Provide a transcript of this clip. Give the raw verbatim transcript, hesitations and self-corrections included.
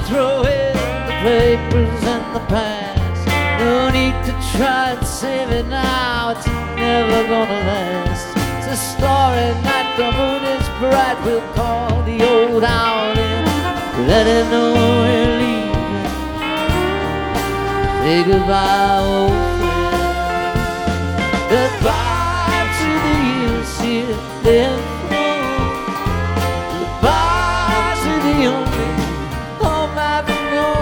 throw in the papers and the past. No need to try and save it now, it's never gonna last. It's a story night, the moon is bright. We'll call the old owl in, let him know we're leaving. Say goodbye, old friend. Goodbye to the years here.